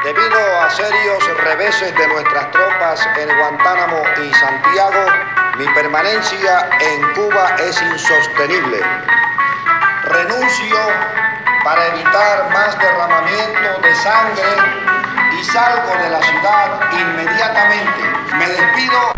Debido a serios reveses de nuestras tropas en Guantánamo y Santiago, mi permanencia en Cuba es insostenible. Renuncio para evitar más derramamiento de sangre y salgo de la ciudad inmediatamente. Me despido.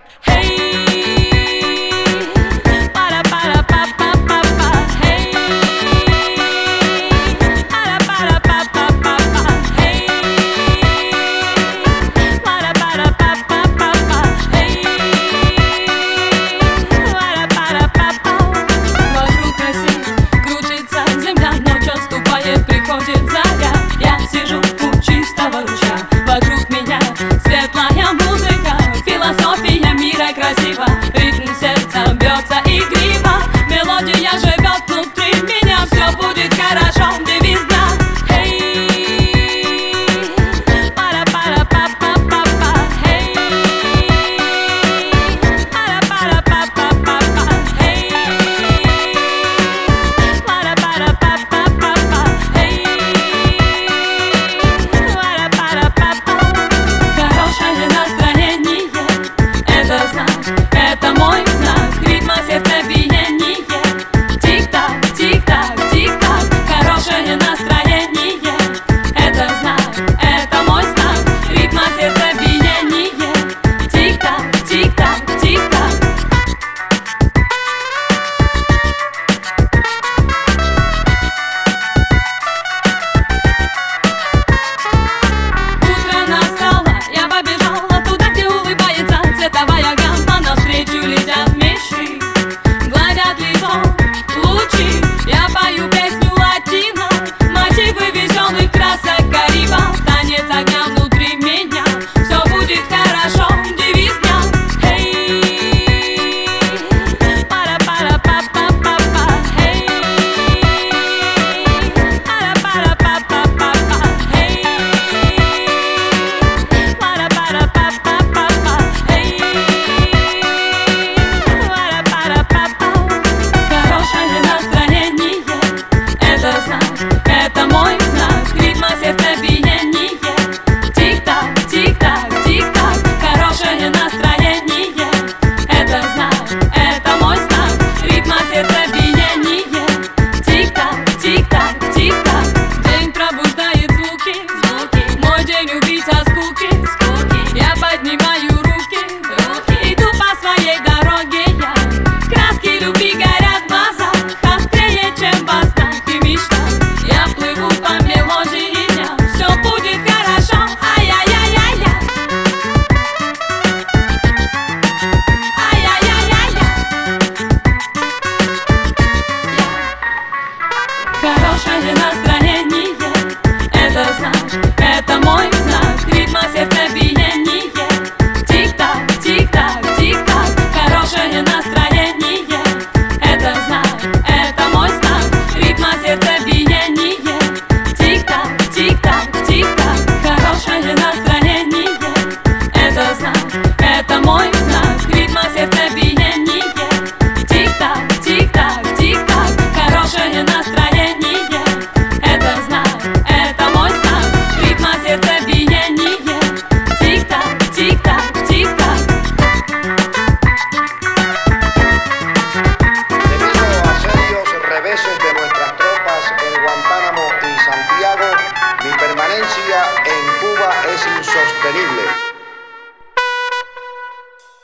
Вокруг меня светлая музыка, философия мира красива, ритм сердца бьется игриво, мелодия живет внутри меня, все будет хорошо, девиз дня. Это мой знак, ритма сердцебиения. Тик-так, тик-так, тик-так, хорошее настроение. Это знак, это мой знак, ритма сердцебиения. Тик-так, тик-так, тик-так. Утро настало, я побежала туда, где улыбается цветовая гамма. Навстречу летят мечты, гладят лицо лучи. Я пою песню латино, мотивы веселых красок Кариба. Танец огня внутри меня, все будет хорошо, девиз дня. Пара-пара-па-па-па-па, пара-пара-па-па-па-па, пара-пара-па-па-па-па. Хорошее настроение, это знак, это мой знак, ритма сердцебиения. Тик-так, тик-так, тик-так, хорошее настроение, это знак, это мой знак, ритма сердцебиения. Тик-так, тик-так, тик-так. День пробуждает звуки, мой день убить от скуки. Я поднимаю руки, иду по своей дороге я. Краски любви горят в глазах, острее, чем в снах и мечтах. Я плыву по мелодии дня, все будет хорошо, ай-яй-яй-яй-яй. Ай-яй-яй-яй-яй. Хорошее настроение, это знак, это мой знак, ритма сердцебиения. Тик-так, тик-так, тик-так, хорошее настроение, это знак, это мой знак, ритма сердцебиения. Тик-так, тик-так, тик-так, хорошее настроение, это знак, это мой знак, ритма сердцебиения. Тик-так, тик-так, тик-так, хорошее настроение, это знак, это мой знак, ритма сердцебиения. Тик-так, тик-так, тик-так. Debido a serios reveses de nuestras tropas en Guantánamo y Santiago, mi permanencia en Cuba es insostenible.